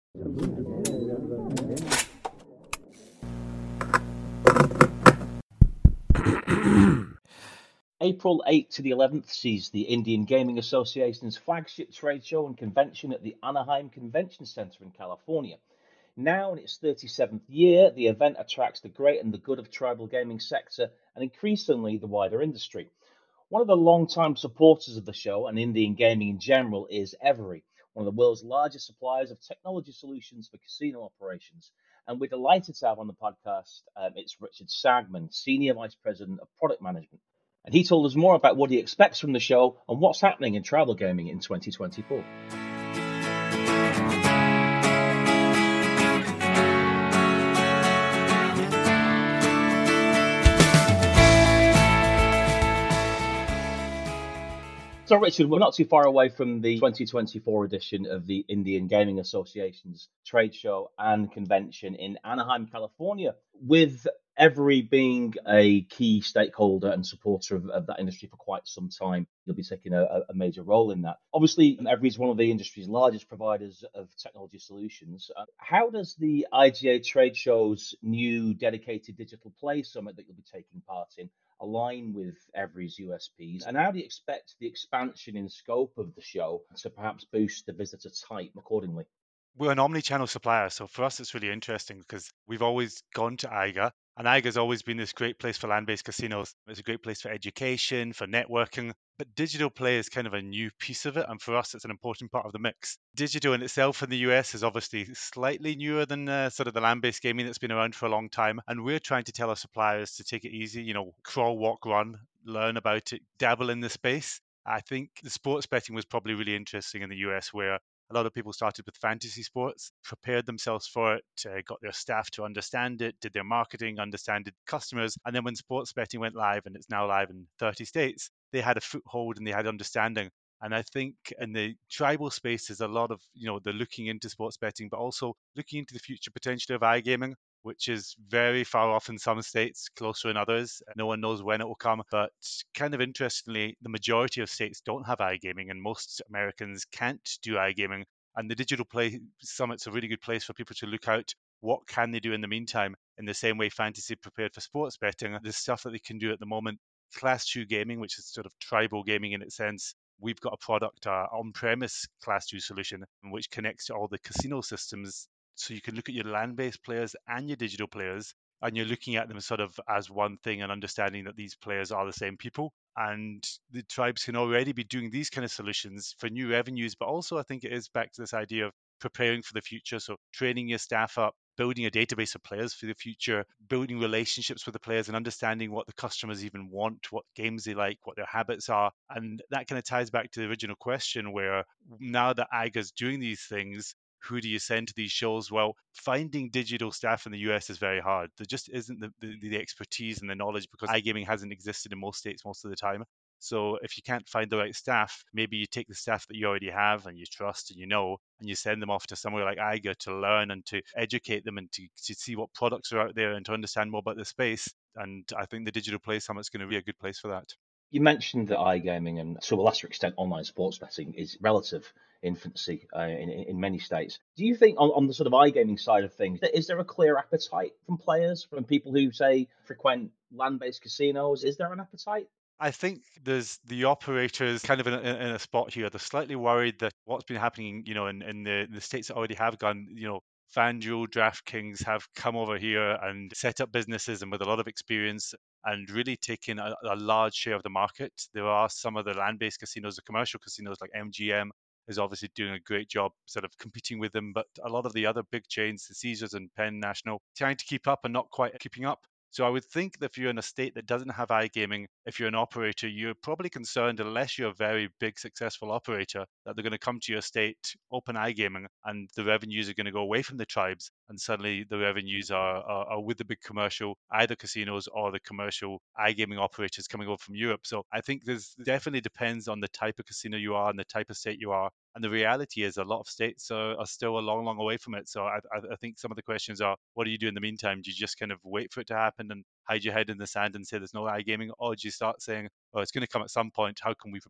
April 8th to the 11th sees the Indian Gaming Association's flagship trade show and convention at the Anaheim Convention Center in California. Now in its 37th year, the event attracts the great and the good of tribal gaming sector and increasingly the wider industry. One of the long-time supporters of the show and Indian gaming in general is Every, one of the world's largest suppliers of technology solutions for casino operations. And we're delighted to have on the podcast, it's Richard Sagman, Senior Vice President of Product Management. And he told us more about what he expects from the show and what's happening in tribal gaming in 2024. So, Richard, we're not too far away from the 2024 edition of the Indian Gaming Association's trade show and convention in Anaheim, California, with Every being a key stakeholder and supporter of that industry for quite some time. You'll be taking a major role in that. Obviously, Every is one of the industry's largest providers of technology solutions. How does the IGA trade show's new dedicated digital play summit that you'll be taking part in align with Every's USPs? And how do you expect the expansion in scope of the show to perhaps boost the visitor type accordingly? We're an omni-channel supplier, so for us it's really interesting because we've always gone to IGA, and IGA's always been this great place for land-based casinos. It's a great place for education, for networking, but digital play is kind of a new piece of it, and for us it's an important part of the mix. Digital in itself in the US is obviously slightly newer than sort of the land-based gaming that's been around for a long time, and we're trying to tell our suppliers to take it easy, crawl, walk, run, learn about it, dabble in the space. I think the sports betting was probably really interesting in the US, where a lot of people started with fantasy sports, prepared themselves for it, got their staff to understand it, did their marketing, understand customers. And then when sports betting went live, and it's now live in 30 states, they had a foothold and they had understanding. And I think in the tribal space, there's a lot of, they're looking into sports betting, but also looking into the future potential of iGaming, which is very far off in some states, closer in others. No one knows when it will come. But kind of interestingly, the majority of states don't have iGaming, and most Americans can't do iGaming. And the Digital Play Summit's a really good place for people to look out what can they do in the meantime. In the same way fantasy prepared for sports betting, the stuff that they can do at the moment. Class 2 gaming, which is sort of tribal gaming in its sense. We've got a product, on-premise Class 2 solution, which connects to all the casino systems, so you can look at your land-based players and your digital players, and you're looking at them sort of as one thing and understanding that these players are the same people. And the tribes can already be doing these kind of solutions for new revenues, but also I think it is back to this idea of preparing for the future. So training your staff up, building a database of players for the future, building relationships with the players and understanding what the customers even want, what games they like, what their habits are. And that kind of ties back to the original question, where now that IGA's doing these things, who do you send to these shows? Well, finding digital staff in the US is very hard. There just isn't the expertise and the knowledge, because iGaming hasn't existed in most states most of the time. So if you can't find the right staff, maybe you take the staff that you already have and you trust and and you send them off to somewhere like IGA to learn and to educate them and to see what products are out there and to understand more about the space. And I think the Digital Play Summit is going to be a good place for that. You mentioned that iGaming and to a lesser extent online sports betting is relative infancy in many states. Do you think on the sort of iGaming side of things, is there a clear appetite from players, from people who say frequent land-based casinos? Is there an appetite? I think there's the operators kind of in a spot here. They're slightly worried that what's been happening, in the states that already have gone, FanDuel, DraftKings have come over here and set up businesses and with a lot of experience and really taken a large share of the market. There are some of the land-based casinos, the commercial casinos like MGM is obviously doing a great job sort of competing with them, but a lot of the other big chains, the Caesars and Penn National, trying to keep up and not quite keeping up. So I would think that if you're in a state that doesn't have iGaming, if you're an operator, you're probably concerned, unless you're a very big successful operator, that they're going to come to your state, open iGaming, and the revenues are going to go away from the tribes, and suddenly the revenues are with the big commercial, either casinos or the commercial iGaming operators coming over from Europe. So I think this definitely depends on the type of casino you are and the type of state you are. And the reality is a lot of states are still a long, long away from it. So I think some of the questions are, what do you do in the meantime? Do you just kind of wait for it to happen and hide your head in the sand and say there's no iGaming? Or do you start saying, oh, it's going to come at some point. How can we prepare?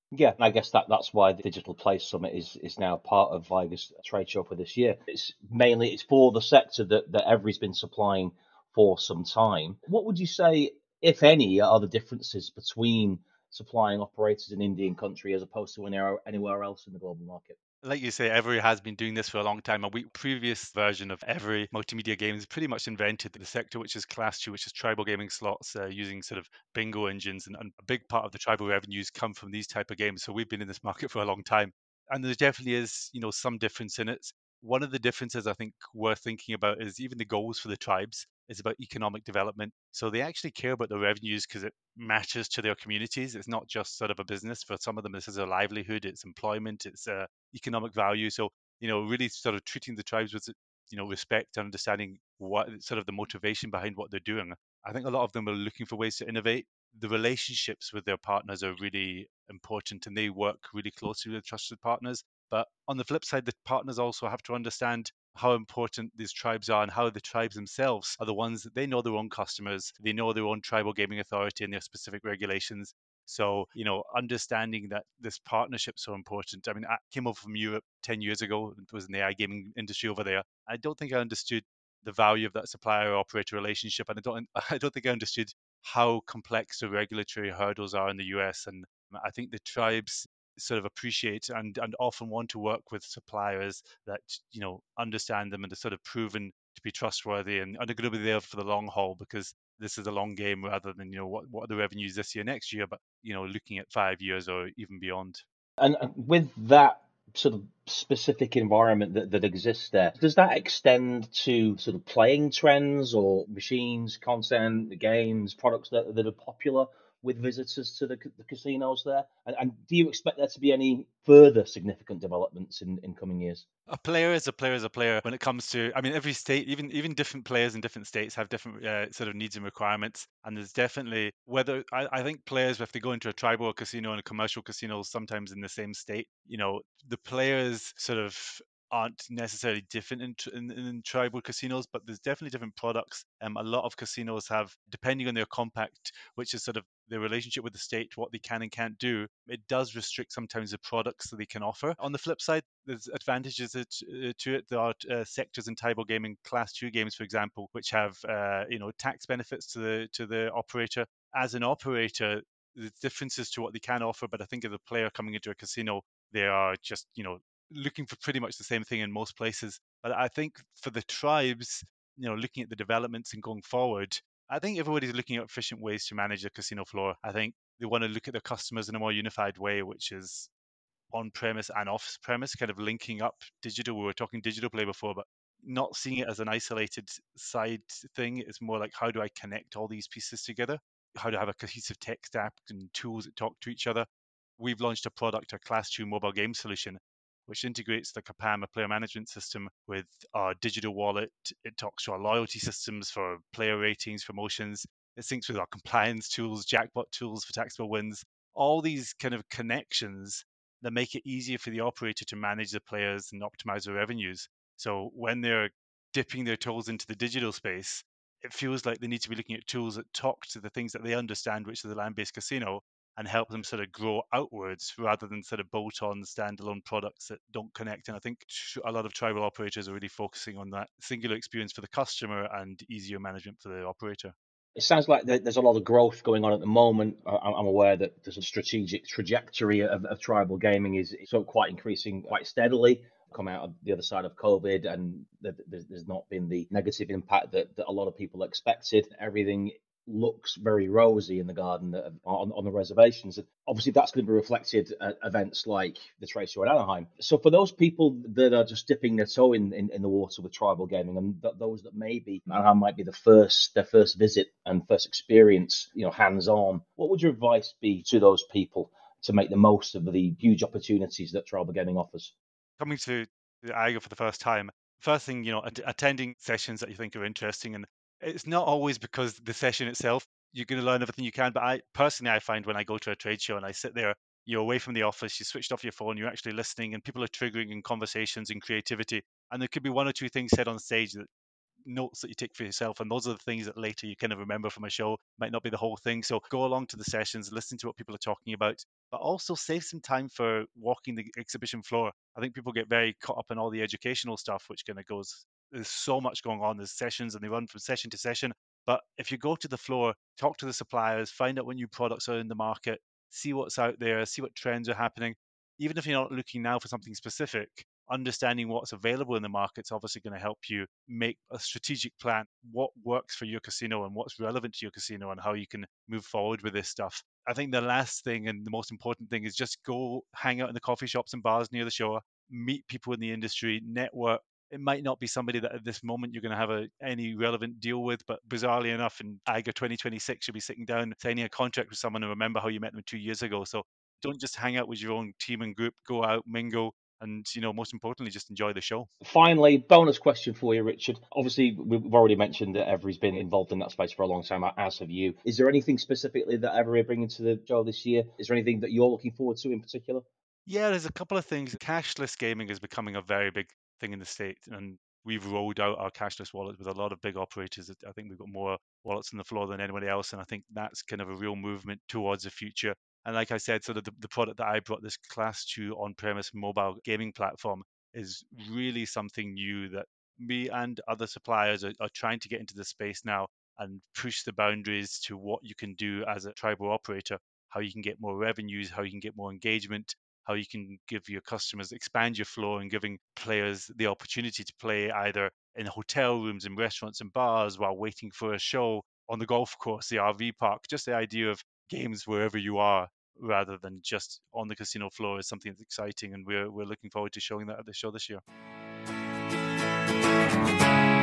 Yeah, and I guess that's why the Digital Place Summit is now part of Viga's trade show for this year. It's for the sector that Every's been supplying for some time. What would you say, if any, are the differences between supplying operators in Indian country as opposed to anywhere else in the global market? Like you say, Every has been doing this for a long time. Previous version of Every Multimedia Games pretty much invented the sector, which is Class 2, which is tribal gaming slots using sort of bingo engines. And a big part of the tribal revenues come from these type of games. So we've been in this market for a long time. And there definitely is, some difference in it. One of the differences I think worth thinking about is even the goals for the tribes is about economic development. So they actually care about the revenues because it matters to their communities. It's not just sort of a business. For some of them, this is a livelihood, it's employment, it's economic value. So, really sort of treating the tribes with, respect and understanding what sort of the motivation behind what they're doing. I think a lot of them are looking for ways to innovate. The relationships with their partners are really important and they work really closely with trusted partners. But on the flip side, the partners also have to understand how important these tribes are and how the tribes themselves are the ones that they know their own customers, they know their own tribal gaming authority and their specific regulations. So, understanding that this partnership is so important. I mean, I came over from Europe 10 years ago, and was in the iGaming industry over there. I don't think I understood the value of that supplier operator relationship. And I don't think I understood how complex the regulatory hurdles are in the US. And I think the tribes sort of appreciate and often want to work with suppliers that, understand them and are sort of proven to be trustworthy and are going to be there for the long haul because this is a long game rather than what are the revenues this year next year, but looking at 5 years or even beyond. And with that sort of specific environment that exists there, does that extend to sort of playing trends or machines, content, the games, products that are popular with visitors to the casinos there? And do you expect there to be any further significant developments in coming years? A player is a player is a player when it comes to, I mean, every state, even different players in different states have different sort of needs and requirements. And there's definitely whether I think players, if they go into a tribal casino and a commercial casino, sometimes in the same state, the players sort of aren't necessarily different in tribal casinos, but there's definitely different products. A lot of casinos have, depending on their compact, which is sort of their relationship with the state, what they can and can't do, it does restrict sometimes the products that they can offer. On the flip side, there's advantages to it. There are sectors in tribal gaming, Class 2 games, for example, which have tax benefits to the operator. As an operator, the differences to what they can offer, but I think as a player coming into a casino, they are just looking for pretty much the same thing in most places. But I think for the tribes, looking at the developments and going forward, I think everybody's looking at efficient ways to manage the casino floor. I think they want to look at their customers in a more unified way, which is on premise and off premise, kind of linking up digital. We were talking digital play before, but not seeing it as an isolated side thing. It's more like, how do I connect all these pieces together? How to have a cohesive tech stack and tools that talk to each other. We've launched a product, a Class 2 mobile game solution, which integrates the Kapama player management system with our digital wallet. It talks to our loyalty systems for player ratings, promotions. It syncs with our compliance tools, jackpot tools for taxable wins. All these kind of connections that make it easier for the operator to manage the players and optimize their revenues. So when they're dipping their toes into the digital space, it feels like they need to be looking at tools that talk to the things that they understand, which is the land-based casino, and help them sort of grow outwards rather than sort of bolt on standalone products that don't connect. And I think a lot of tribal operators are really focusing on that singular experience for the customer and easier management for the operator. It sounds like there's a lot of growth going on at the moment. I'm aware that there's a strategic trajectory of tribal gaming is so quite increasing quite steadily. Come out of the other side of COVID, and there's not been the negative impact that a lot of people expected. Everything looks very rosy in the garden on the reservations. And obviously, that's going to be reflected at events like the trade show in Anaheim. So, for those people that are just dipping their toe in the water with tribal gaming, and those that maybe Anaheim might be their first visit and first experience, hands on, what would your advice be to those people to make the most of the huge opportunities that tribal gaming offers? Coming to the IGA for the first time, first thing, attending sessions that you think are interesting. And it's not always because the session itself, you're going to learn everything you can. But I find when I go to a trade show and I sit there, you're away from the office, you switched off your phone, you're actually listening, and people are triggering in conversations and creativity. And there could be one or two things said on stage that notes that you take for yourself, and those are the things that later you kind of remember from a show. Might not be the whole thing, so go along to the sessions, listen to what people are talking about, but also save some time for walking the exhibition floor. I think people get very caught up in all the educational stuff, which kind of goes, there's so much going on. There's sessions and they run from session to session. But if you go to the floor, talk to the suppliers, find out what new products are in the market, see what's out there, see what trends are happening. Even if you're not looking now for something specific, understanding what's available in the market is obviously going to help you make a strategic plan, what works for your casino and what's relevant to your casino and how you can move forward with this stuff. I think the last thing and the most important thing is just go hang out in the coffee shops and bars near the show, meet people in the industry, network. It might not be somebody that at this moment you're going to have any relevant deal with, but bizarrely enough, in IGA 2026, you'll be sitting down signing a contract with someone and remember how you met them 2 years ago. So don't just hang out with your own team and group, go out, mingle, and most importantly, just enjoy the show. Finally, bonus question for you, Richard. Obviously, we've already mentioned that Every's been involved in that space for a long time, as have you. Is there anything specifically that Every are bringing to the show this year? Is there anything that you're looking forward to in particular? Yeah, there's a couple of things. Cashless gaming is becoming a very big thing in the States, and we've rolled out our cashless wallet with a lot of big operators. I think we've got more wallets on the floor than anybody else, and I think that's kind of a real movement towards the future. And like I said, sort of the product that I brought, this Class 2 on-premise mobile gaming platform, is really something new that me and other suppliers are trying to get into the space now and push the boundaries to what you can do as a tribal operator, how you can get more revenues, how you can get more engagement, how you can give your customers, expand your flow, and giving players the opportunity to play either in hotel rooms, in restaurants and bars while waiting for a show, on the golf course, the RV park. Just the idea of games wherever you are rather than just on the casino floor is something that's exciting, and we're looking forward to showing that at the show this year.